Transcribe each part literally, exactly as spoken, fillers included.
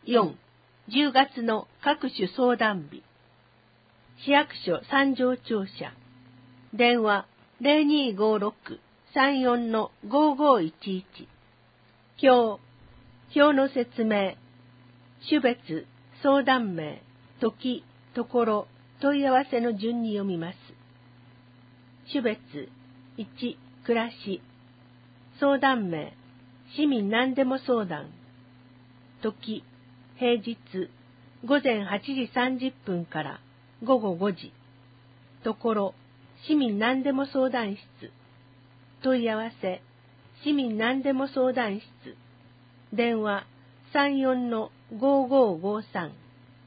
よん、じゅうがつの各種相談日。市役所三条庁舎。電話 ゼロにーごーろく さんよん ごーごーいちいち。表、表の説明。種別、相談名、時、ところ、問い合わせの順に読みます。種別、いち、暮らし。相談名、市民何でも相談。時、平日、ごぜんはちじさんじゅっぷんからごごごじ。ところ、市民何でも相談室。問い合わせ、市民何でも相談室。電話、さんよんのごーごーごーさん。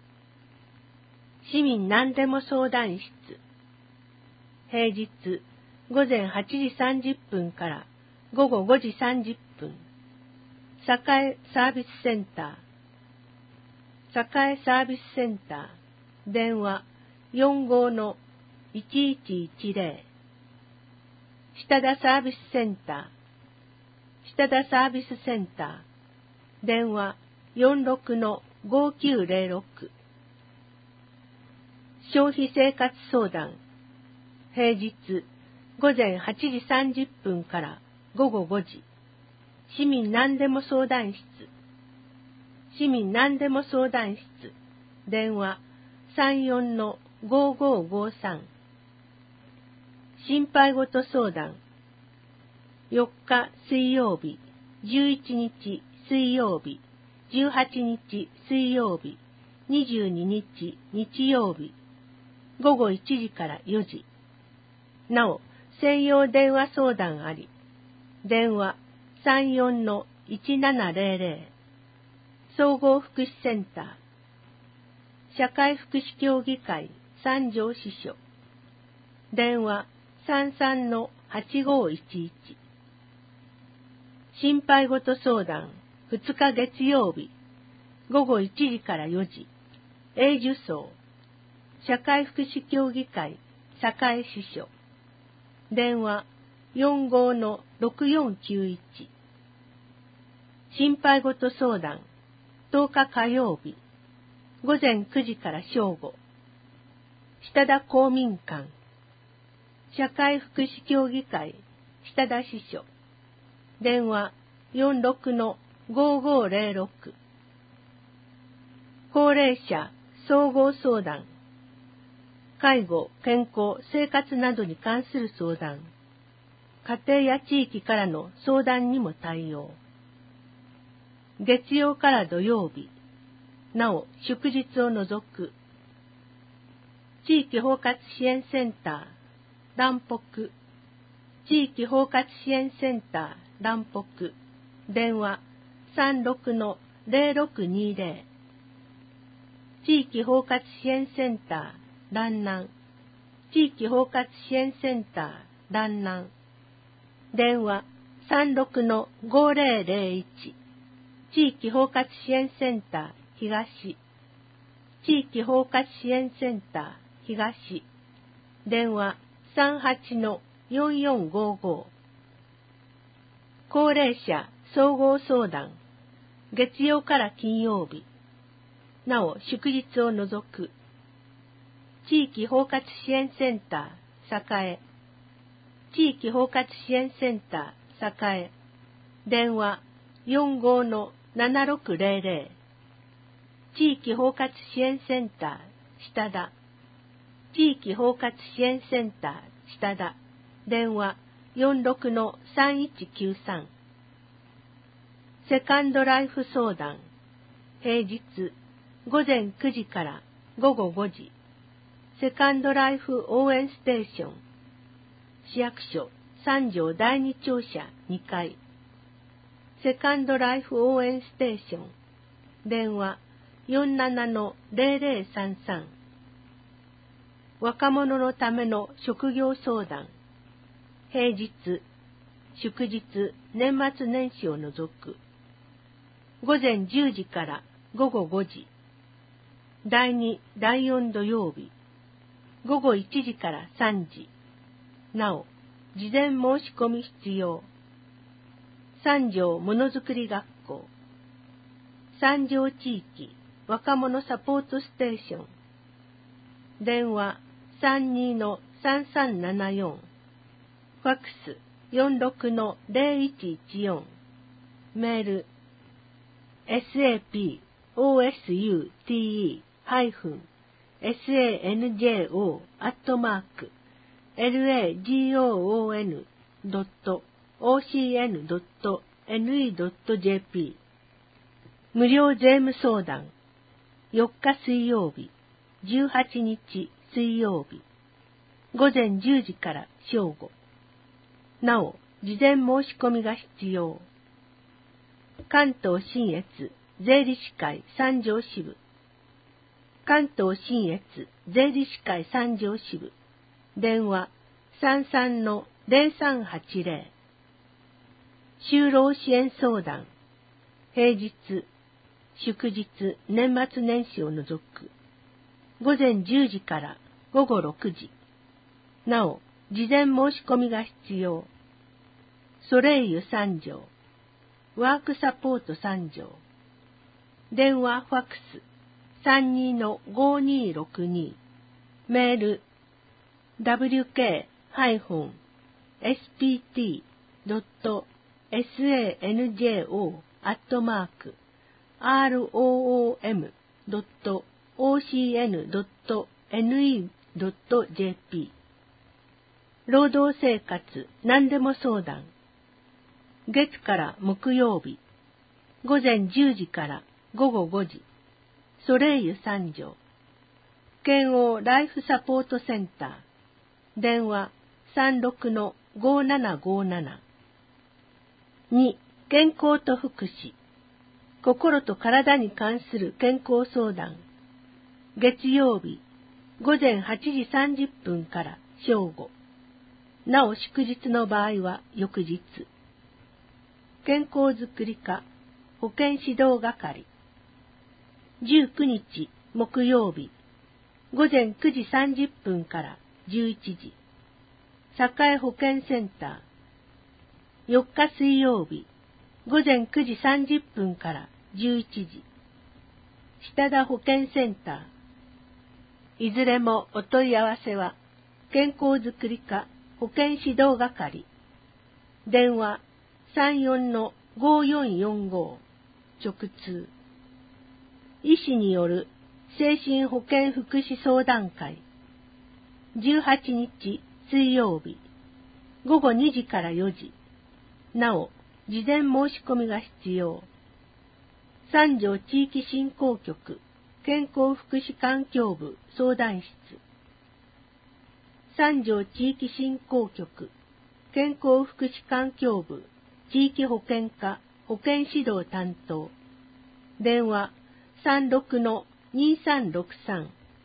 市民何でも相談室。平日、ごぜんはちじさんじゅっぷんからごごごじさんじゅっぷん。栄サービスセンター。栄サービスセンター。電話、よんごのいちいちいちぜろ。下田サービスセンター。下田サービスセンター。電話、よんろくのごきゅうぜろろく。消費生活相談。平日、ごぜんはちじさんじゅっぷんからごごごじ。市民何でも相談室。市民何でも相談室。電話、さんよんのごーごーごーさん。心配事相談。よっか水曜日、じゅういちにち水曜日、じゅうはちにち水曜日、にじゅうににち日曜日、ごごいちじからよじ。なお、専用電話相談あり。電話さんよんのいちななぜろぜろ。総合福祉センター。社会福祉協議会三条支所。電話さんさんのはちごーいちいち。心配事相談ふつか月曜日、ごごいちじからよじ。永寿荘。社会福祉協議会栄支所。電話よんごのろくよんきゅういち。心配事相談とおか火曜日、ごぜんくじから正午。下田公民館。社会福祉協議会下田支所。電話よんろくのごーごーぜろろく。高齢者総合相談。介護、健康、生活などに関する相談。家庭や地域からの相談にも対応。月曜から土曜日、なお祝日を除く。地域包括支援センター、蘭北。地域包括支援センター、蘭北。電話さんろくのぜろろくにぜろ。地域包括支援センター、蘭南。地域包括支援センター、蘭南。電話さんろくのごぜろぜろいち。地域包括支援センター、東。地域包括支援センター、東。電話さんはちのよんよんごーごー。高齢者総合相談。月曜から金曜日。なお祝日を除く。地域包括支援センター、栄。地域包括支援センター、栄。電話よんごのななろくぜろぜろ。地域包括支援センター、下田。地域包括支援センター、下田。電話よんろくのさんいちきゅうさん。セカンドライフ相談。平日、ごぜんくじからごごごじ。セカンドライフ応援ステーション。市役所三条だいに庁舎にかい。セカンドライフ応援ステーション。電話よんななのぜろぜろさんさん。若者のための職業相談。平日、祝日、年末年始を除く。ごぜんじゅうじからごごごじ。だいに、だいよん土曜日。ごごいちじからさんじ。なお、事前申し込み必要。三条ものづくり学校。 三条地域若者サポートステーション。電話 さんにーさんさんななよん。ファックス よんろくのゼロいちいちよん。メール エスエーピーオーエスユーティーイー ハイフン サンジョー アットマーク ラゴン ドット オーシーエヌ ドット エヌイー ドット ジェーピー。 無料税務相談。よっか水曜日、じゅうはちにち水曜日、ごぜんじゅうじから正午。なお、事前申し込みが必要。関東信越税理士会三条支部。関東信越税理士会三条支部。電話 さんさんのゼロさんはちゼロ。就労支援相談。平日、祝日、年末年始を除く。ごぜんじゅうじからごごろくじ。なお、事前申し込みが必要。ソレイユ三条。ワークサポート三条。電話ファックス さんにーのごにーろくに。メール ダブリューケーエスピーティー ドット サンジョー アットマーク アールオーオーエム ドット オーシーエヌ ドット エヌイー ドット ジェーピー。労働生活何でも相談。月から木曜日、ごぜんじゅうじからごごごじ、ソレイユ三条。県央ライフサポートセンター。電話 さんろくのごななごなな。に、健康と福祉。心と体に関する健康相談。月曜日、ごぜんはちじさんじゅっぷんから正午。なお祝日の場合は翌日。健康づくり課保健指導係。じゅうくにち木曜日、ごぜんくじさんじゅっぷんからじゅういちじ。栄保健センター。よっか水曜日、ごぜんくじさんじゅっぷんからじゅういちじ。下田保健センター。いずれもお問い合わせは、健康づくり課保健指導係。電話 さんよんのごよんよんご。直通。医師による精神保健福祉相談会。じゅうはちにち水曜日、ごごにじからよじ。なお、事前申し込みが必要。三条地域振興局健康福祉環境部相談室。三条地域振興局健康福祉環境部地域保健課保健指導担当。電話 さんろくのにさんろくさん。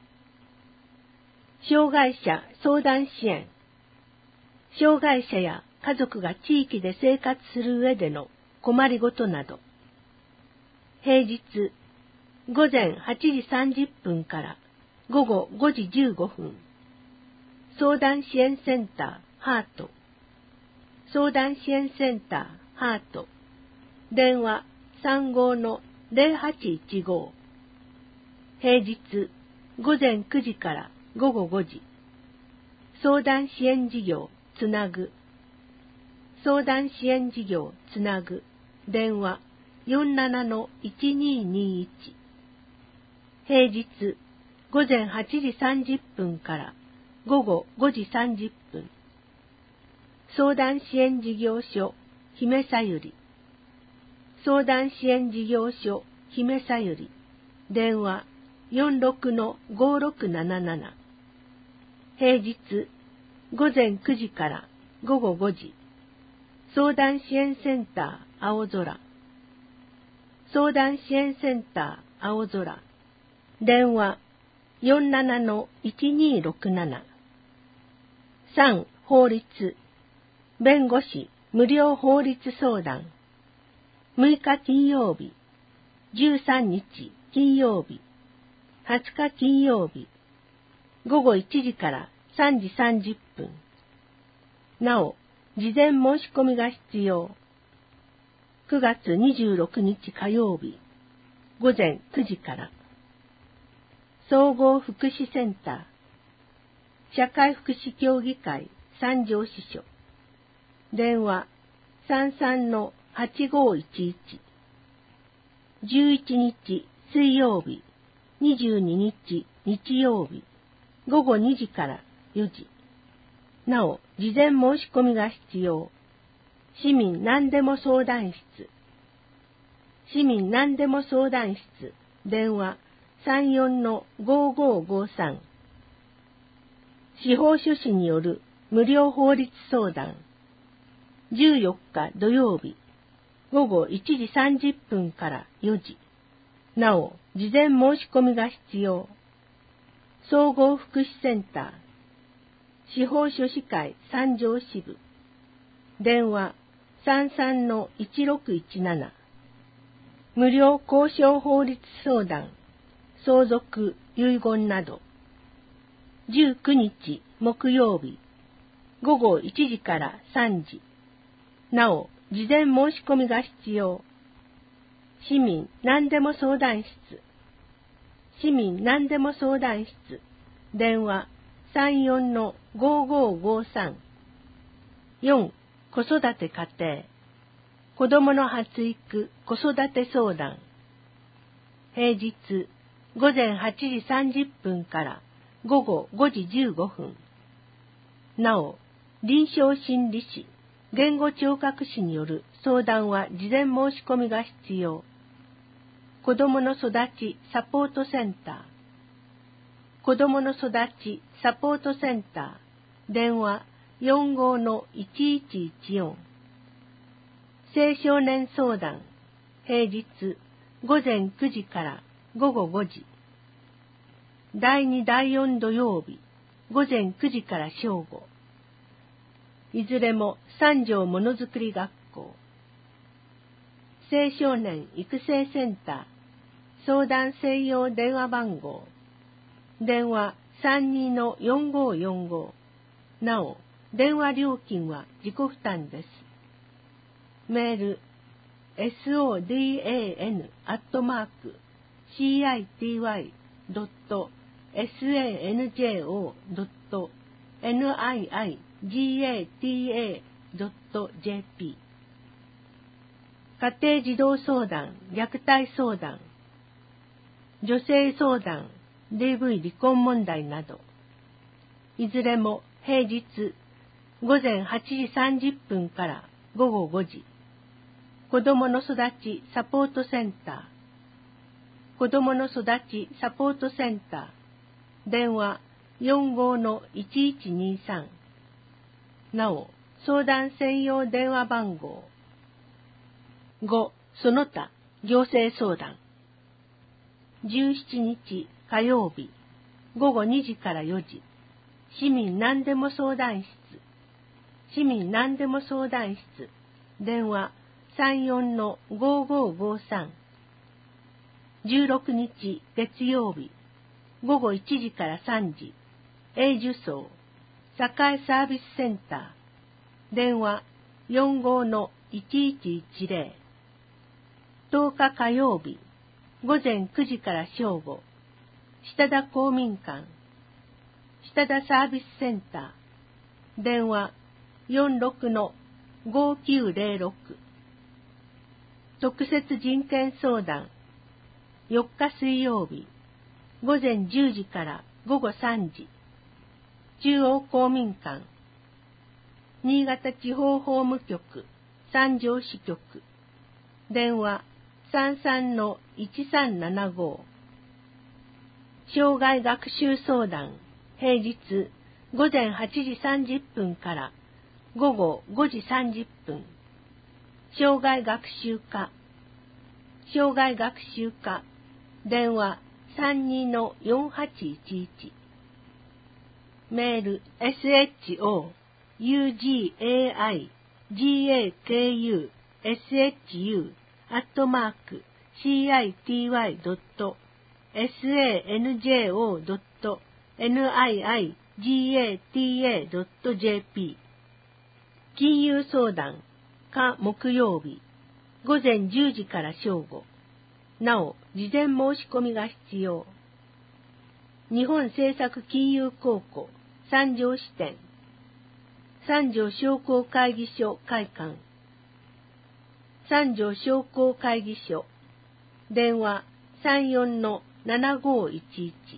障害者相談支援。障害者や家族が地域で生活する上での困りごとなど。平日、ごぜんはちじさんじゅっぷんからごごごじじゅうごふん。相談支援センター、ハート。相談支援センター、ハート。電話さんごのゼロはちいちご。平日、ごぜんくじからごごごじ。相談支援事業、つなぐ。相談支援事業、つなぐ。電話よんななのいちにーにーいち。平日、ごぜんはちじさんじゅっぷんからごごごじさんじゅっぷん。相談支援事業所、姫さゆり。相談支援事業所、姫さゆり。電話よんろくのごろくなななな。平日、ごぜんくじからごごごじ。相談支援センター、青空。相談支援センター、青空。電話よんななのいちにーろくなな。さん、法律。弁護士無料法律相談。むいか金曜日、じゅうさんにち金曜日、はつか金曜日、ごごいちじからさんじさんじゅっぷん。なお、事前申し込みが必要。くがつにじゅうろくにち火曜日、 午前くじから。総合福祉センター、社会福祉協議会三条支所、電話 さんさんのはちごいちいち。じゅういちにち水曜日、にじゅうににち日曜日、午後にじからよじ。なお、事前申し込みが必要。市民何でも相談室。市民何でも相談室、電話 さんよんのごごごさん。司法書士による無料法律相談。じゅうよっか土曜日、午後いちじさんじゅっぷんからよじ。なお、事前申し込みが必要。総合福祉センター、司法書士会三条支部、電話 さんさんのいちろくいちなな。無料交渉法律相談、相続、遺言など。じゅうくにち木曜日、午後いちじからさんじ。なお、事前申し込みが必要。市民何でも相談室。市民何でも相談室、電話 さんよんのごごごさん。よん、子育て家庭、子どもの発育子育て相談。平日午前はちじさんじゅっぷんから午後ごじじゅうごふん。なお、臨床心理士、言語聴覚士による相談は事前申し込みが必要。子どもの育ちサポートセンター、子どもの育ちサポートセンター、電話 よんごのいちいちいちよん。青少年相談、平日午前くじから午後ごじ。だいにだいよん土曜日、午前くじから正午。いずれも三条ものづくり学校。青少年育成センター、相談専用電話番号。電話 さんにのよんごよんご。なお、電話料金は自己負担です。メール、ソダン アットマーク、シーアイティーワイ ドット サンジョ ドット ニーガタ ドット ジェーピー。家庭児童相談、虐待相談、女性相談、ディーブイ 離婚問題など、いずれも平日午前はちじさんじゅっぷんから午後ごじ。子どもの育ちサポートセンター、子どもの育ちサポートセンター、電話 よんごのいちいちにさん。なお、相談専用電話番号。ご、その他行政相談。じゅうしちにち火曜日、午後にじからよじ。市民何でも相談室。市民何でも相談室、電話さんよんのごごごさん。じゅうろくにち月曜日、午後いちじからさんじ。永寿荘、栄サービスセンター、電話よんごのいちいちいちぜろ。とおか火曜日、午前くじから正午。下田公民館、下田サービスセンター、電話よんろくのごきゅうぜろろく。特設人権相談、よっか水曜日、午前じゅうじから午後さんじ。中央公民館、新潟地方法務局、三条支局、電話さんさんのいちさんななご。障害学習相談、平日午前はちじさんじゅっぷんから午後ごじさんじゅっぷん。障害学習課、障害学習課、電話さんにのよんはちいちいち。メール エスエイチオーユージーエーアイジーエーケーユーエスエイチユー アットマーク シーアイティーワイ ドット サンジョ ドット ニーガタ ドット ジェーピー。金融相談、課木曜日、午前じゅうじから正午。 なお、事前申し込みが必要。日本政策金融公庫三条支店、三条商工会議所会館、三条商工会議所、電話 さんよんのななごいちいち。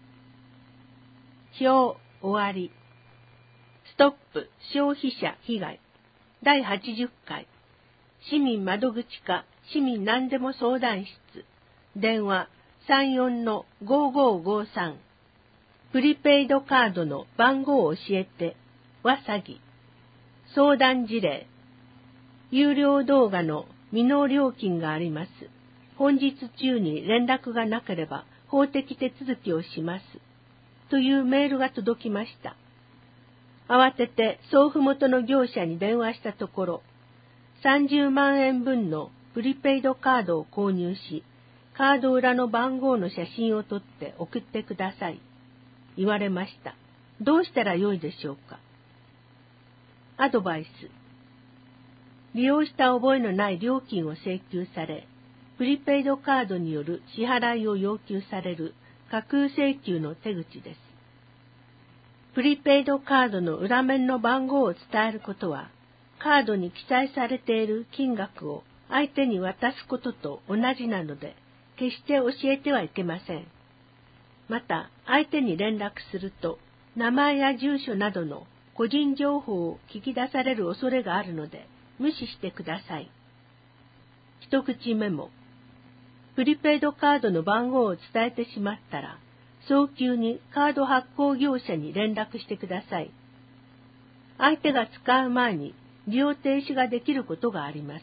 表終わり。ストップ消費者被害だいはちじゅっかい市民窓口課市民何でも相談室電話 さんよんのごごごさん。プリペイドカードの番号を教えては詐欺。相談事例。有料動画の未納料金があります。本日中に連絡がなければ法的手続きをします。というメールが届きました。慌てて送付元の業者に電話したところ、さんじゅうまんえんぶんのプリペイドカードを購入し、カード裏の番号の写真を撮って送ってください。言われました。どうしたらよいでしょうか。アドバイス。利用した覚えのない料金を請求され、プリペイドカードによる支払いを要求される架空請求の手口です。プリペイドカードの裏面の番号を伝えることは、カードに記載されている金額を相手に渡すことと同じなので、決して教えてはいけません。また、相手に連絡すると、名前や住所などの個人情報を聞き出される恐れがあるので、無視してください。一口メモ。プリペイドカードの番号を伝えてしまったら、早急にカード発行業者に連絡してください。相手が使う前に利用停止ができることがあります。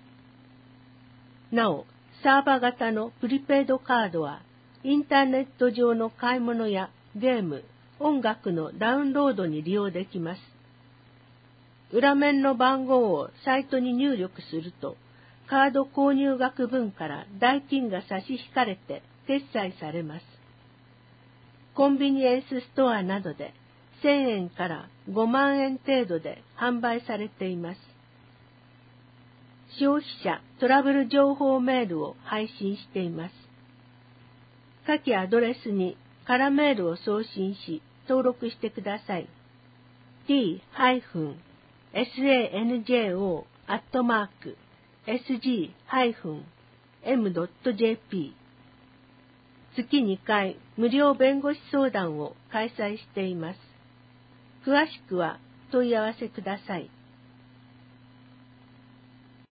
なお、サーバー型のプリペイドカードは、インターネット上の買い物やゲーム、音楽のダウンロードに利用できます。裏面の番号をサイトに入力すると、カード購入額分から代金が差し引かれて決済されます。コンビニエンスストアなどでせんえんからごまんえん程度で販売されています。消費者トラブル情報メールを配信しています。下記アドレスに空メールを送信し登録してください。ティー エスエーエヌジェーオー アットマーク エスジー エム ドット ジェーピー 月にかい無料弁護士相談を開催しています。詳しくは問い合わせください。